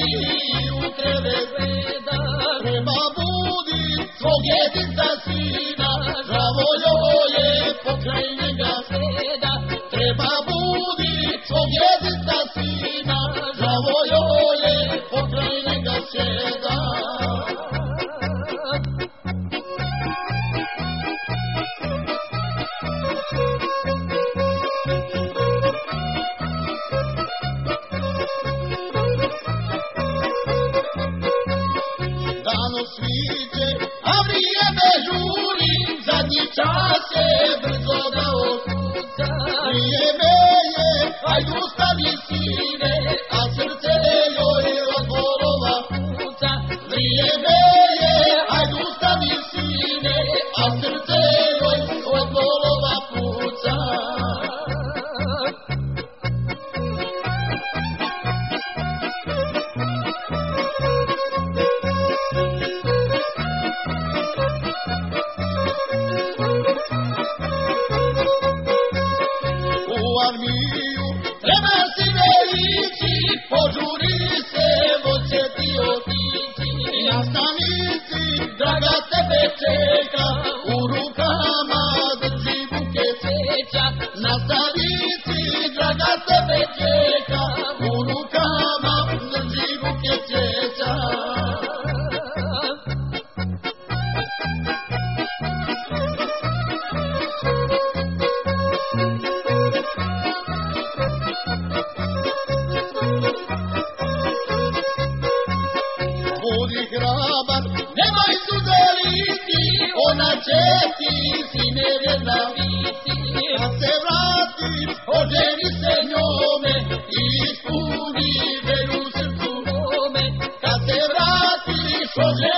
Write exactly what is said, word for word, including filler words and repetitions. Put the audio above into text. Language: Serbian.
i u krevet gleda. Treba budit svog jedinca sina, žavo joj je pokraj njega sleda. Treba budit svog jedinca sina, žavo joj je pokraj njega sleda. Dano sviđe, a vrijeme žuri, zadnji čas je brzo da okuca. Vrijeme je, hajde ustavi sine, a srce joj od bolova puca. Vrijeme je, hajde ustavi sine, a srce joj od bolova puca. Armiju, treba si ne ići, požuri se, voće ti otići. Na stanici, draga tebe čeka, u rukama drži buket cveća. Na stanici, draga tebe čeka, u rukama drži buket cveća. Budi hrabar, nemoj suze liti, ona će ti sine vjerna biti. Kad se vratiš, oženi se njome i ispuni veru srcu mome. Kad se vratiš, oženi